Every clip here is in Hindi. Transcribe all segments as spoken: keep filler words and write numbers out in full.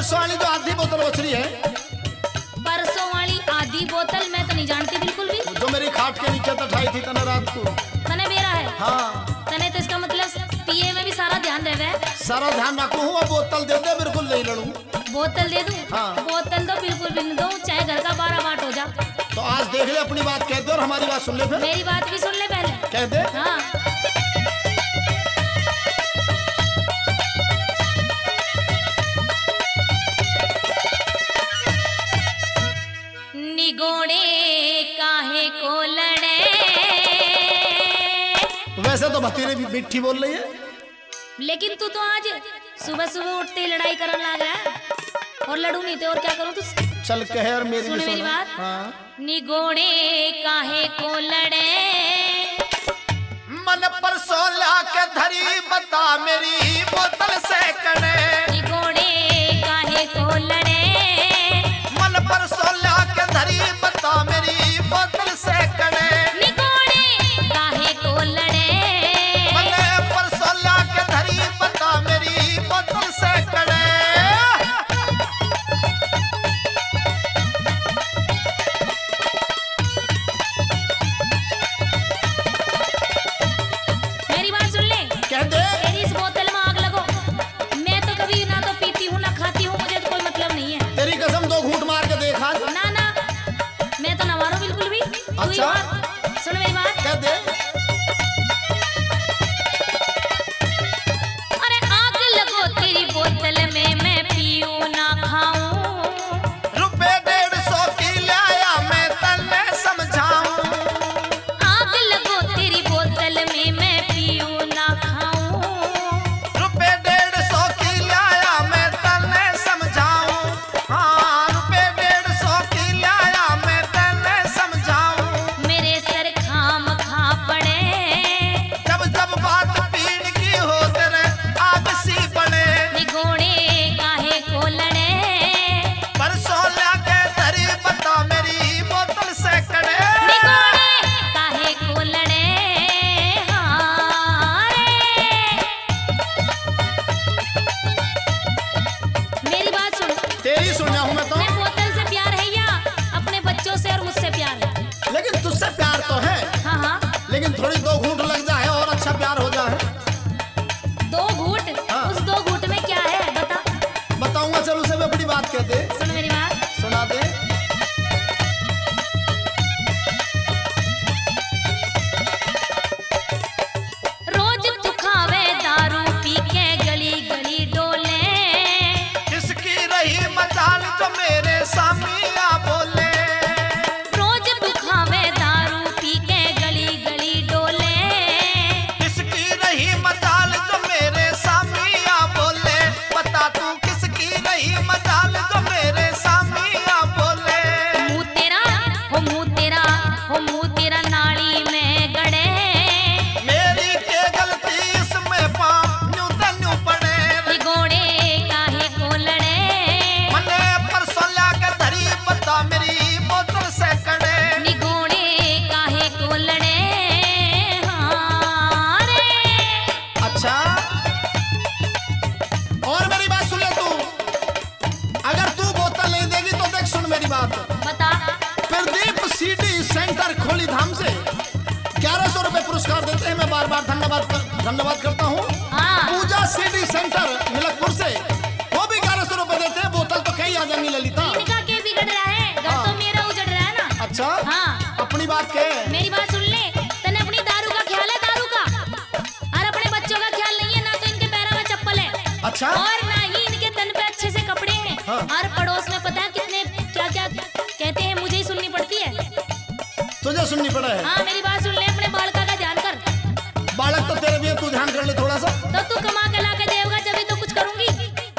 परसों वाली जो आधी बोतल बचरी है, परसों वाली आधी बोतल मैं तो नहीं जानती बिल्कुल भी। जो मेरी खाट के नीचे तठाई थी तने रात को। तने बेरा है? हाँ। तने तो इसका मतलब पिए में भी सारा ध्यान रहे है। सारा ध्यान रखू हूँ, बोतल दे दे, बिल्कुल नहीं लड़ू। बोतल दे दूं? हाँ। बोतल तो बिल्कुल भी नहीं दूं, चाहे घर का बारह बाट हो जा। तो आज देख ले, अपनी बात कह दे और हमारी बात सुन ले फिर। मेरी बात भी सुन ले पहले। कह दे। हाँ। निगोड़े काहे को लड़े। वैसे तो भतीरे भी मिठी बोल रही है, लेकिन तू तो आज सुबह सुबह उठते ही लड़ाई करने लग रहा है। और लड़ू नहीं थे और क्या करूं तुझसे? चल कह और मेरी सुन भी मेरी सुन। बात। हाँ। निगोड़े काहे को लड़े। मन पर सोला के धरी बता मेरी बोतल से कड़े। निगोड़े काहे को लड़े। मन पर सोला के धरी बता मेरी बोतल से कड़े। निगोड़े काहे को लड़े। मन पर सोला के धरी बता मेरी बोतल से कड़े। मेरी बात सुन ले। कह दे। तेरी इस बोतल में आग लगो। मैं तो कभी ना तो पीती हूँ ना खाती हूँ, मुझे तो कोई मतलब नहीं है। तेरी कसम, दो घूंट मार के देखा। ना ना, मैं तो ना मारू बिल्कुल भी। तू ही अच्छा। मार। सुन मेरी बात। कह दे। अरे आग लगो तेरी बोतल में, मैं पीऊँ ना खाऊं। रुपए डेढ़ सौ की लाया मैं तन्ने समझाऊं। आग लगो तेरी बोतल में, मैं पीऊँ ना खाऊं। रुपए डेढ़ सौ की लाया मैं तन्ने समझाऊं। हाँ, रुपए डेढ़ सौ की लाया मैं तन्ने समझाऊं। मेरे सर खाम खा पड़े। जब जब बात पीड़ की हो तेरे आग सी पड़े। निगोड़े काहे को लड़े। परसों लाके धरी बता मेरी बोतल से कड़े। निगोड़े काहे को लड़े। हाँ रे। मेरी बात सुन। तेरी सुना हूं मैं तो, मैं बोतल से प्यार है या अपने बच्चों से और मुझसे प्यार है? लेकिन तुझसे प्यार तो है, हाँ हाँ। लेकिन थोड़ी दो घूंट लग जाए और अच्छा प्यार हो जाए। दो घूंट? हाँ। उस दो घूंट में क्या है बता। बताऊंगा, चल उसे भी अपनी बात कह दे। सुन मेरी बात। सुना दे। रोज तू खावे दारू पी के गली गली डोले। किसकी रही मजाल जो मेरे सामिया बोले। रोज तू खावे दारू पी के गली गली डोले। किसकी रही मजाल जो मेरे सामिया बोले। बता तू किसकी रही मजाल जो मेरे सामिया बोले। मुंह तेरा हो मुंह तेरा हो मुंह तेरा नाड़ी में गड़े। मेरी के गलती इसमें पाँव तन्यू पड़े। निगोड़े काहे को लड़े। मने पर सोला के धरी बता मेरी बोतल से कड़े। निगोड़े काहे को लड़े। हाँ रे। अच्छा, और मेरी बात सुन ले तू। अगर तू बोतल नहीं देगी तो देख, सुन मेरी बात। बता। प्रदीप सीडी सेंटर खोली धाम से ग्यारह सौ रुपए पुरस्कार देते हैं। मैं बार बार धन्यवाद कर, धन्यवाद करता हूँ। हाँ। पूजा सीडी सेंटर मिलकपुर से वो भी ग्यारह सौ रुपए देते हैं। बोतल तो कहीं आ जाएंगी ललिता। इनका के बिगड़ रहा है, घर हाँ। तो मेरा उजड़ रहा है ना। अच्छा। हाँ। अपनी बात कह। मेरी बात सुन ले। तने अपनी दारू का ख्याल है, दारू का? और अपने बच्चों का ख्याल नहीं है ना, तो इनके पैरों में चप्पल है। अच्छा। और ना ही इनके तन पे अच्छे से कपड़े हैं। हाँ। और पड़ोस में पता है कितने क्या क्या कहते हैं, मुझे ही सुननी पड़ती है। तुझे सुननी पड़ा है। हाँ मेरी बात सुन ले, अपने बालका का ध्यान कर। बालक तो तेरे भी है, तू ध्यान कर ले थोड़ा सा। तो तू कमा के ला के देगा जब ही तो कुछ करूंगी।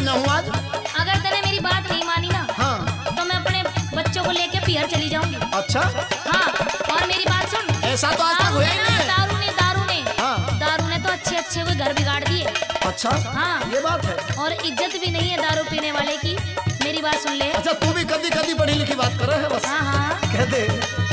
समझाऊं आज? अगर तूने मेरी बात नहीं मानी ना हाँ। तो मैं अपने बच्चों को लेके पियर चली जाऊंगी। अच्छा, हाँ, और मेरी बात सुन, ऐसा तो आज तक दारू हुआ ने ही ना, नहीं है। दारू ने दारू ने हाँ। दारू ने तो अच्छे अच्छे हुए घर बिगाड़ दिए। अच्छा, हाँ। ये बात है। और इज्जत भी नहीं है दारू पीने वाले की। मेरी बात सुन ले। अच्छा, तू भी कदी कदी पढ़ी लिखी बात कर रहे है बस। हाँ हाँ। कह दे।